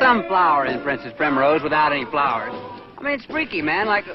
some flower in Princess Primrose without any flowers. I mean, it's freaky, man. Like